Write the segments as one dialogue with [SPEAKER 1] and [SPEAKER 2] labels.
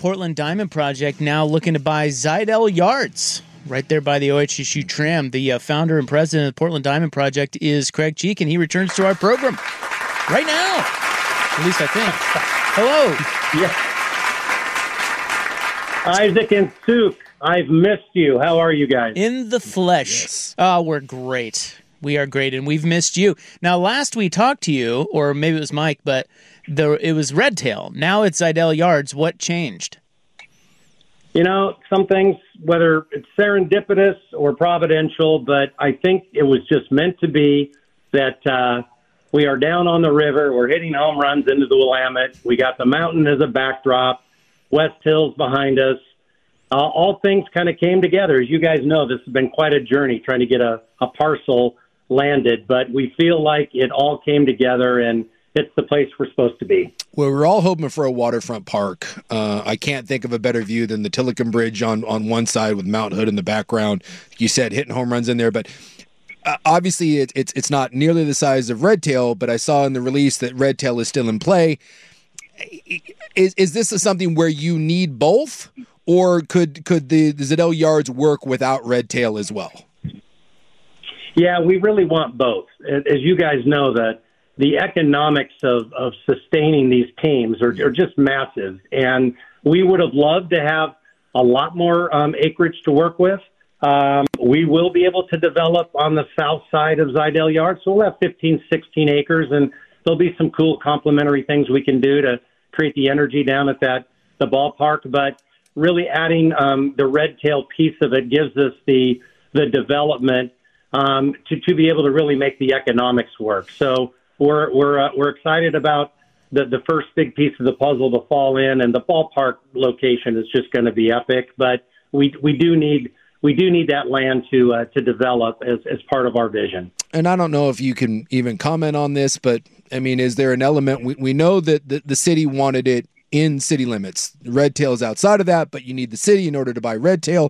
[SPEAKER 1] Portland Diamond Project now looking to buy Zidell Yards right there by the OHSU tram. The founder and president of the Portland Diamond Project is Craig Cheek, and he returns to our program right now. At least I think. Hello.
[SPEAKER 2] Yeah. Isaac and Suk, I've missed you. How are you guys?
[SPEAKER 1] In the flesh.
[SPEAKER 3] Yes.
[SPEAKER 1] We're great. We are great, and we've missed you. Now, last we talked to you, or maybe it was Mike, but it was Redtail. Now it's Zidell Yards. What changed?
[SPEAKER 2] You know, some things, whether it's serendipitous or providential, but I think it was just meant to be that we are down on the river. We're hitting home runs into the Willamette. We got the mountain as a backdrop, West Hills behind us. All things kind of came together. As you guys know, this has been quite a journey trying to get a parcel landed, but we feel like it all came together, and it's the place we're supposed to be.
[SPEAKER 3] Well, we're all hoping for a waterfront park. I can't think of a better view than the Tillicum Bridge on one side with Mount Hood in the background. You said hitting home runs in there, but obviously it's not nearly the size of Redtail, but I saw in the release that Redtail is still in play. Is this something where you need both, or could the Zidell Yards work without Redtail as well?
[SPEAKER 2] Yeah, we really want both. As you guys know, the economics of sustaining these teams are just massive, and we would have loved to have a lot more acreage to work with. We will be able to develop on the south side of Zidell Yards, so we'll have 15, 16 acres, and there'll be some cool complementary things we can do to create the energy down at the ballpark. But really adding the Redtail piece of it gives us the development to be able to really make the economics work. So we're excited about the first big piece of the puzzle to fall in, and the ballpark location is just going to be epic. But we do need that land to develop as part of our vision.
[SPEAKER 3] And I don't know if you can even comment on this, but I mean, is there an element? We know that the city wanted it in city limits. Redtail is outside of that, but you need the city in order to buy Redtail.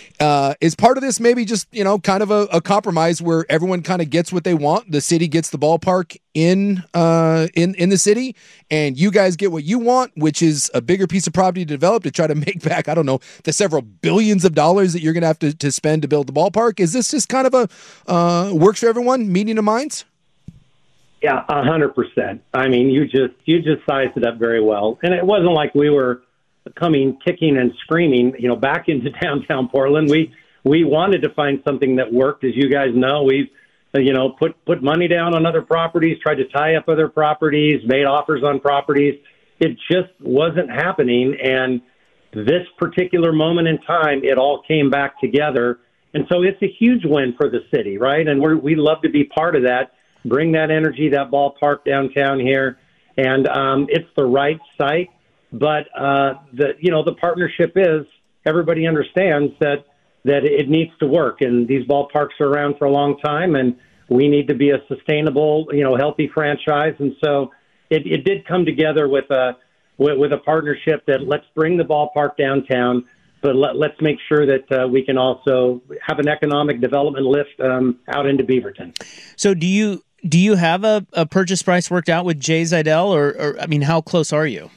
[SPEAKER 3] Is part of this maybe just, kind of a compromise where everyone kind of gets what they want? The city gets the ballpark in the city, and you guys get what you want, which is a bigger piece of property to develop to try to make back, I don't know, the several billions of dollars that you're going to have to spend to build the ballpark. Is this just kind of a works for everyone, meeting of minds?
[SPEAKER 2] Yeah, 100%. I mean, you just sized it up very well. And it wasn't like we were coming kicking and screaming, back into downtown Portland. We wanted to find something that worked. As you guys know, we've, put money down on other properties, tried to tie up other properties, made offers on properties. It just wasn't happening. And this particular moment in time, it all came back together. And so it's a huge win for the city, right? And we love to be part of that. Bring that energy, that ballpark downtown here, and it's the right site. But the partnership is, everybody understands that it needs to work, and these ballparks are around for a long time, and we need to be a sustainable, healthy franchise. And so it did come together with a partnership that let's bring the ballpark downtown, but let's make sure that we can also have an economic development lift out into Beaverton.
[SPEAKER 1] So do you have a purchase price worked out with Jay Zidell, or I mean, how close are you?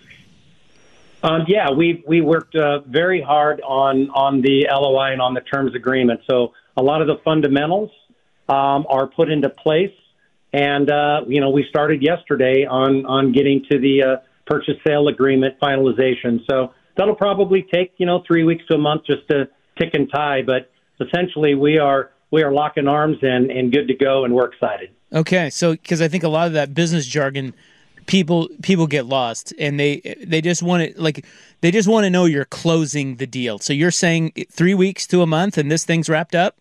[SPEAKER 2] Yeah, we worked very hard on the LOI and on the terms agreement. So a lot of the fundamentals are put into place, and we started yesterday on getting to the purchase sale agreement finalization. So that'll probably take 3 weeks to a month just to tick and tie, but essentially we are locking arms and good to go, and we're excited.
[SPEAKER 1] Okay, so because I think a lot of that business jargon, people get lost, and they just want to know you're closing the deal. So you're saying 3 weeks to a month, and this thing's wrapped up?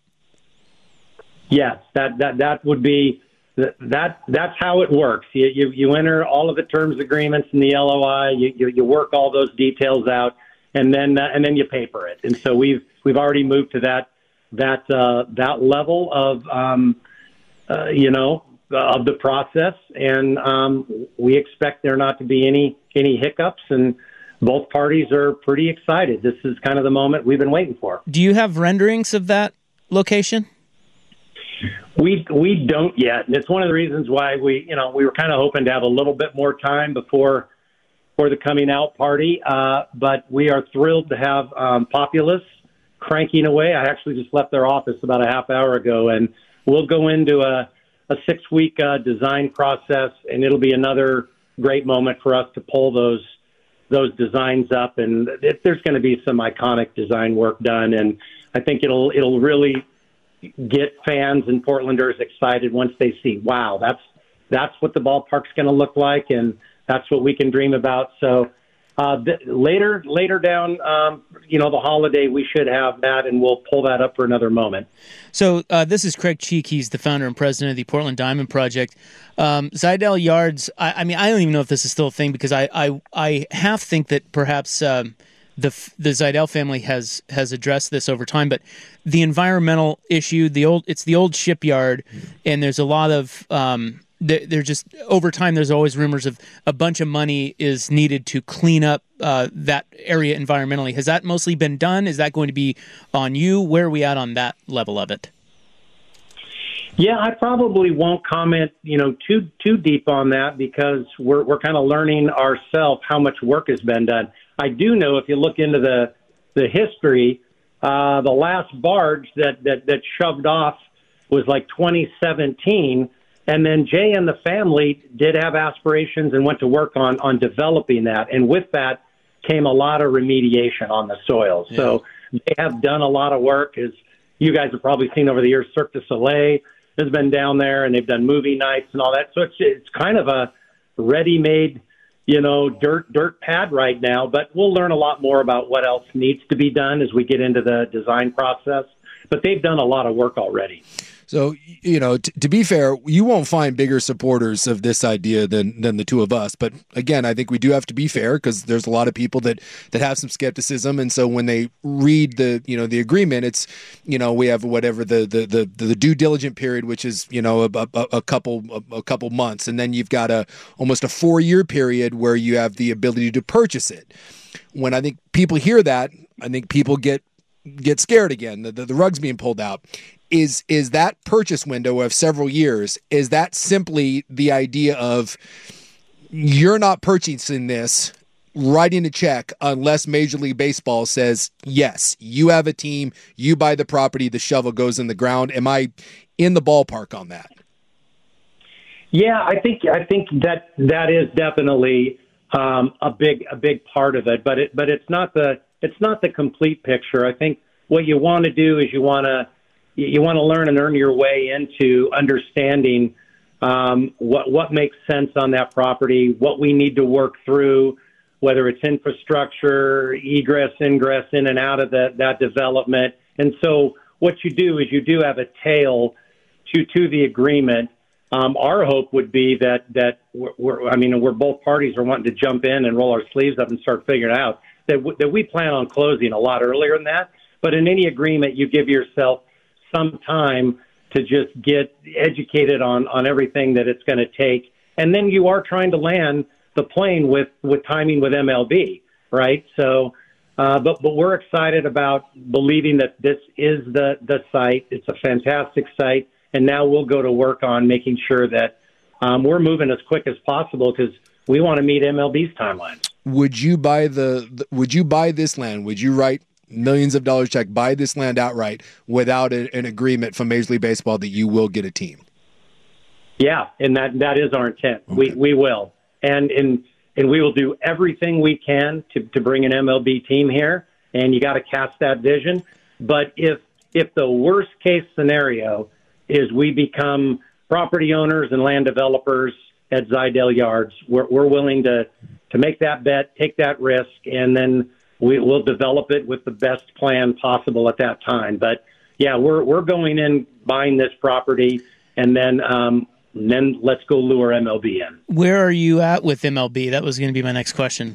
[SPEAKER 2] Yes, that would be that's how it works. You enter all of the terms agreements in the LOI. You work all those details out, and then you paper it. And so we've already moved to that level of of the process, and we expect there not to be any hiccups, and both parties are pretty excited. This is kind of the moment we've been waiting for.
[SPEAKER 1] Do you have renderings of that location?
[SPEAKER 2] We don't yet, and it's one of the reasons why we were kind of hoping to have a little bit more time before for the coming out party. But we are thrilled to have Populous cranking away. I actually just left their office about a half hour ago, and we'll go into a 6-week design process, and it'll be another great moment for us to pull those designs up. And there's going to be some iconic design work done, and I think it'll really get fans and Portlanders excited once they see, wow, that's what the ballpark's going to look like, and that's what we can dream about. So later down, the holiday, we should have that, and we'll pull that up for another moment.
[SPEAKER 1] So this is Craig Cheek. He's the founder and president of the Portland Diamond Project. Zidell Yards, I don't even know if this is still a thing, because I half think that perhaps the Zidell family has addressed this over time, but the environmental issue, it's the old shipyard, and there's a lot of they're just over time. There's always rumors of a bunch of money is needed to clean up that area environmentally. Has that mostly been done? Is that going to be on you? Where are we at on that level of it?
[SPEAKER 2] Yeah, I probably won't comment, too deep on that, because we're kind of learning ourselves how much work has been done. I do know, if you look into the history, the last barge that shoved off was like 2017. And then Jay and the family did have aspirations and went to work on developing that. And with that came a lot of remediation on the soil. Yeah. So they have done a lot of work. As you guys have probably seen over the years, Cirque du Soleil has been down there, and they've done movie nights and all that. So it's kind of a ready-made, dirt pad right now. But we'll learn a lot more about what else needs to be done as we get into the design process. But they've done a lot of work already.
[SPEAKER 3] So, to be fair, you won't find bigger supporters of this idea than the two of us. But again, I think we do have to be fair, because there's a lot of people that have some skepticism. And so when they read the agreement, it's, we have whatever the due diligent period, which is, a couple months. And then you've got almost a 4-year period where you have the ability to purchase it. When I think people hear that, I think people get scared again. The rug's being pulled out. Is that purchase window of several years, is that simply the idea of you're not purchasing this, writing a check, unless Major League Baseball says, yes, you have a team, you buy the property, the shovel goes in the ground? Am I in the ballpark on that?
[SPEAKER 2] Yeah, I think that is definitely a big part of it, but it's not the complete picture. I think what you want to do is you want to learn and earn your way into understanding what makes sense on that property, what we need to work through, whether it's infrastructure, egress, ingress, in and out of that development. And so what you do is you do have a tail to the agreement. Our hope would be that we're both parties are wanting to jump in and roll our sleeves up and start figuring it out, that we plan on closing a lot earlier than that. But in any agreement, you give yourself some time to just get educated on everything that it's going to take. And then you are trying to land the plane with timing with MLB, right? So, but we're excited about believing that this is the site. It's a fantastic site. And now we'll go to work on making sure that we're moving as quick as possible, because we want to meet MLB's timelines.
[SPEAKER 3] Would you buy would you buy this land? Would you write millions of dollars check, buy this land outright without an agreement from Major League Baseball that you will get a team?
[SPEAKER 2] Yeah, and that is our intent. Okay. We will. And we will do everything we can to bring an MLB team here, and you got to cast that vision. But if the worst case scenario is we become property owners and land developers at Zidell Yards, we're willing to make that bet, take that risk, and then we'll develop it with the best plan possible at that time. But yeah, we're going in, buying this property, and then let's go lure MLB in.
[SPEAKER 1] Where are you at with MLB? That was going to be my next question.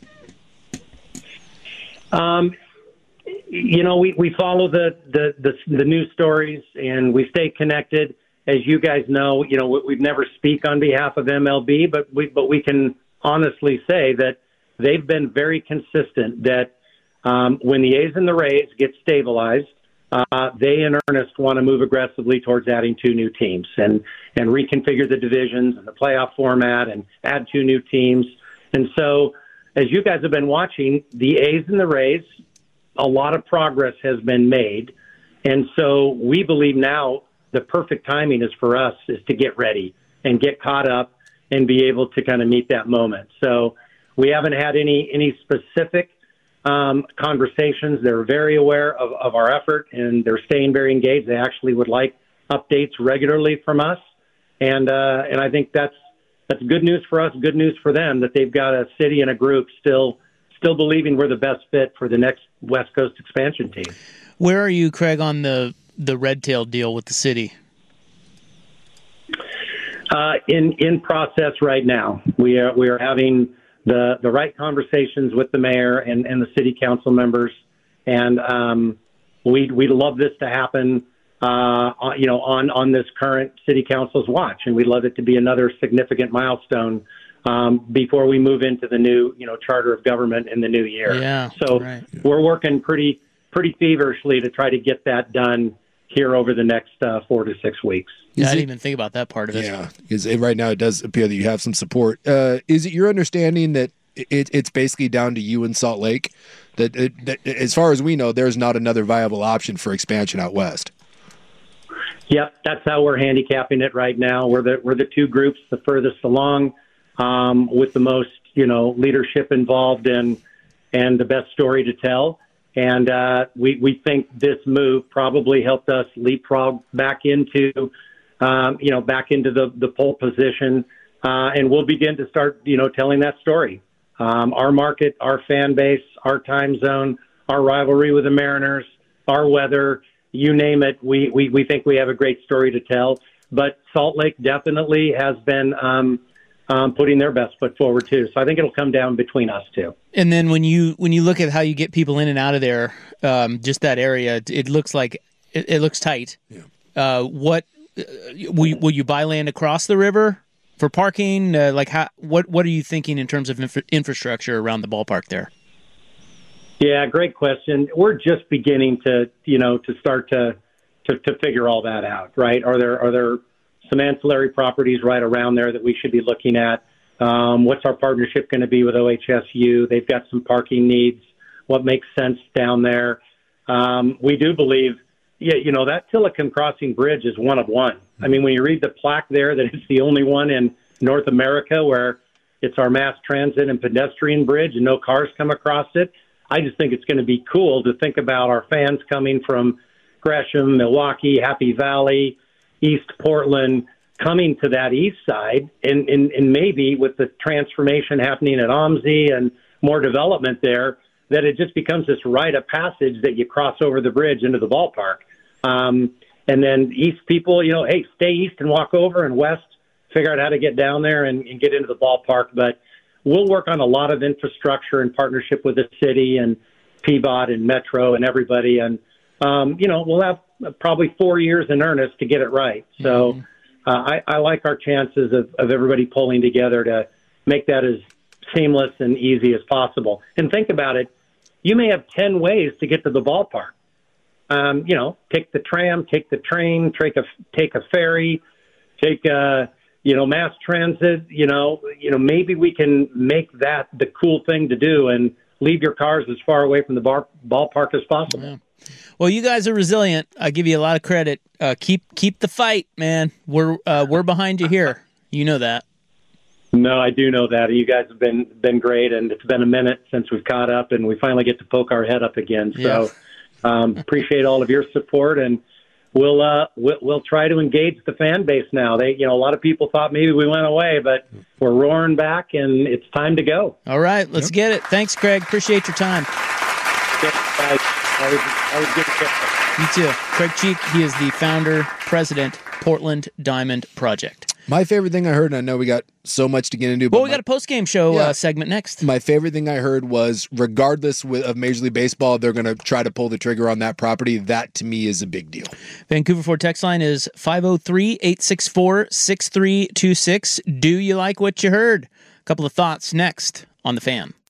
[SPEAKER 2] We follow the news stories, and we stay connected. As you guys know, we've never speak on behalf of MLB, but we can honestly say that they've been very consistent that when the A's and the Rays get stabilized, they in earnest want to move aggressively towards adding 2 new teams and reconfigure the divisions and the playoff format and add 2 new teams. And so as you guys have been watching, the A's and the Rays, a lot of progress has been made. And so we believe now the perfect timing is for us is to get ready and get caught up and be able to kind of meet that moment. So we haven't had any specific conversations. They're very aware of our effort, and they're staying very engaged. They actually would like updates regularly from us. And I think that's good news for us, good news for them, that they've got a city and a group still believing we're the best fit for the next West Coast expansion team.
[SPEAKER 1] Where are you, Craig, on the Redtail deal with the city?
[SPEAKER 2] In process right now. We are having the right conversations with the mayor and the city council members, and we'd love this to happen. On this current city council's watch, and we'd love it to be another significant milestone before we move into the new, charter of government in the new year.
[SPEAKER 1] Yeah,
[SPEAKER 2] so
[SPEAKER 1] right.
[SPEAKER 2] We're working pretty feverishly to try to get that done here over the next 4 to 6 weeks.
[SPEAKER 1] I didn't even think about that part of it.
[SPEAKER 3] Yeah, because right now it does appear that you have some support. Is it your understanding that it's basically down to you in Salt Lake? That as far as we know, there's not another viable option for expansion out west?
[SPEAKER 2] Yep, that's how we're handicapping it right now. We're the two groups the furthest along, with the most leadership involved and the best story to tell. And we think this move probably helped us leapfrog back into the pole position, and we'll begin to start telling that story. Our market, our fan base, our time zone, our rivalry with the Mariners, our weather. You name it, we think we have a great story to tell. But Salt Lake definitely has been putting their best foot forward too. So I think it'll come down between us two.
[SPEAKER 1] And then when you look at how you get people in and out of there, just that area, it looks like it looks tight. Yeah. What will you buy land across the river for parking? What are you thinking in terms of infrastructure around the ballpark there?
[SPEAKER 2] Yeah, great question. We're just beginning to start to figure all that out, right? Are there some ancillary properties right around there that we should be looking at? What's our partnership going to be with OHSU? They've got some parking needs. What makes sense down there? We do believe, that Tillicum Crossing Bridge is one of one. I mean, when you read the plaque there, that it's the only one in North America where it's our mass transit and pedestrian bridge and no cars come across it. I just think it's going to be cool to think about our fans coming from Gresham, Milwaukee, Happy Valley, East Portland, coming to that east side, and maybe with the transformation happening at OMSI and more development there, that it just becomes this rite of passage that you cross over the bridge into the ballpark. And then east people, hey, stay east and walk over, and west, figure out how to get down there and get into the ballpark. But we'll work on a lot of infrastructure in partnership with the city and PBOT and Metro and everybody. And, we'll have probably 4 years in earnest to get it right. So I like our chances of everybody pulling together to make that as seamless and easy as possible. And think about it. You may have 10 ways to get to the ballpark. Take the tram, take the train, take a ferry, take mass transit, maybe we can make that the cool thing to do and leave your cars as far away from the ballpark as possible.
[SPEAKER 1] Yeah. Well, you guys are resilient. I give you a lot of credit. Keep the fight, man. We're behind you here. You know that.
[SPEAKER 2] No, I do know that. You guys have been great, and it's been a minute since we've caught up, and we finally get to poke our head up again. So appreciate all of your support, and we'll try to engage the fan base now. A lot of people thought maybe we went away, but we're roaring back, and it's time to go.
[SPEAKER 1] All right, let's get it. Thanks, Craig. Appreciate your time.
[SPEAKER 2] Guys, always good to catch up.
[SPEAKER 1] You too. Craig Cheek, he is the founder, president, Portland Diamond Project.
[SPEAKER 3] My favorite thing I heard, and I know we got so much to get into.
[SPEAKER 1] Well, we got a post-game show segment next.
[SPEAKER 3] My favorite thing I heard was, regardless of Major League Baseball, they're going to try to pull the trigger on that property. That, to me, is a big deal.
[SPEAKER 1] Vancouver Ford text line is 503-864-6326. Do you like what you heard? A couple of thoughts next on The Fan.